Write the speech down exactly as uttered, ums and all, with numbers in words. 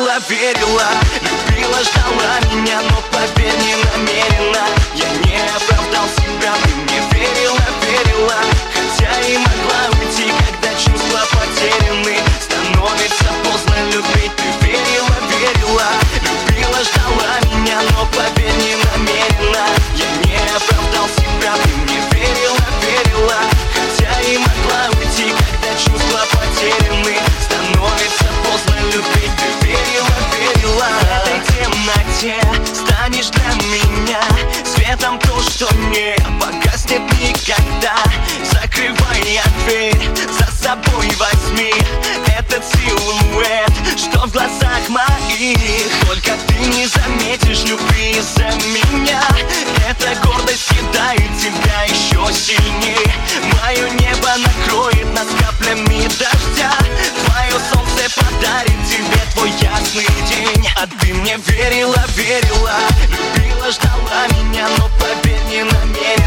верила, верила, любила, ждала меня, но поверь, не намеренно. Я не оправдал себя, ты мне верила, верила, хотя и могла уйти, когда чувства потеряны. Становится поздно любить, ты верила, верила, любила, ждала меня, но поверь, не намеренно. Я не оправдал себя, ты мне верила, верила, хотя и могла уйти, когда чувства потеряны. Становится поздно любить, ты верила, верила. В этой темноте станешь для меня светом, то, что не погаснет никогда. Закрывай дверь, за собой возьми этот силуэт, что в глазах моих. Только ты не заметишь любви из-за меня. Эта гордость кидает тебя еще сильней. Мое небо накроет нас каплями дождя. Твое солнце подарит тебе твой ясный день. А ты мне верила, верила, любила, ждала меня, но поверь, не намеренно.